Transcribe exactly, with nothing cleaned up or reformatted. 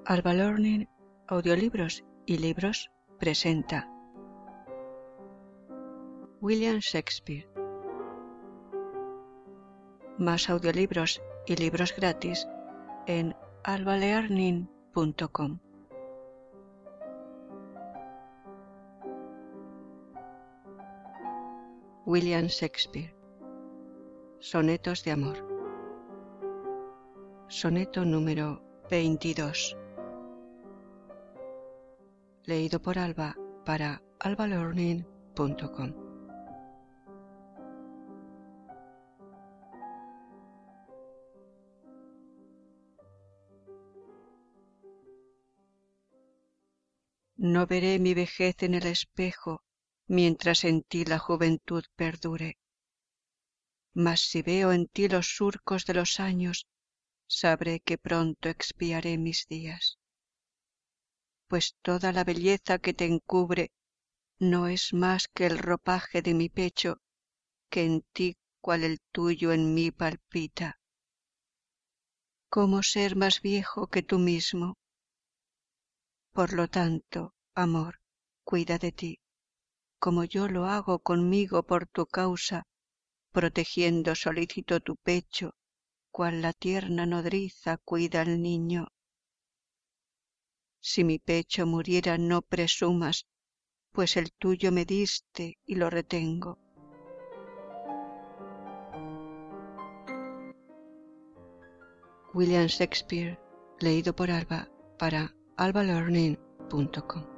Alba Learning, Audiolibros y Libros presenta William Shakespeare. Más audiolibros y libros gratis en alba learning punto com. William Shakespeare. Sonetos de amor. Soneto número veintidós. Leído por Alba para alba learning punto com. No veré mi vejez en el espejo mientras en ti la juventud perdure. Mas si veo en ti los surcos de los años, sabré que pronto expiaré mis días. Pues toda la belleza que te encubre no es más que el ropaje de mi pecho, que en ti cual el tuyo en mí palpita. ¿Cómo ser más viejo que tú mismo? Por lo tanto, amor, cuida de ti, como yo lo hago conmigo por tu causa, protegiendo solícito tu pecho, cual la tierna nodriza cuida al niño. Si mi pecho muriera no presumas, pues el tuyo me diste y lo retengo. William Shakespeare, leído por Alba para alba learning punto com.